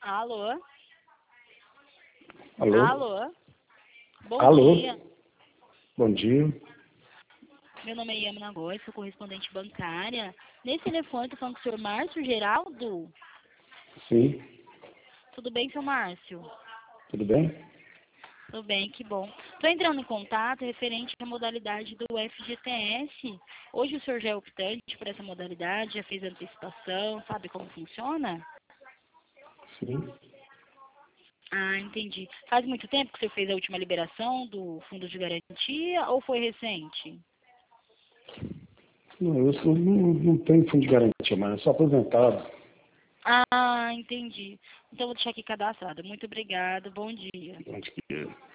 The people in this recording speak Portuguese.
Alô? Alô? Alô? Bom Alô? dia. Bom dia. Meu nome é Yamina Góes, sou correspondente bancária. Nesse telefone, estou falando com o senhor Márcio Geraldo. Sim, Tudo bem, seu Márcio? tudo bem? Tudo bem, que bom. Estou entrando em contato referente à modalidade do FGTS. Hoje o senhor já é optante por essa modalidade, já fez antecipação, sabe como funciona? Sim. Ah, entendi. Faz muito tempo que você fez a última liberação do fundo de garantia ou foi recente? Não, não tenho fundo de garantia, mas eu sou aposentado. Ah, entendi. Então vou deixar aqui cadastrado. Muito obrigada, bom dia. Onde que é?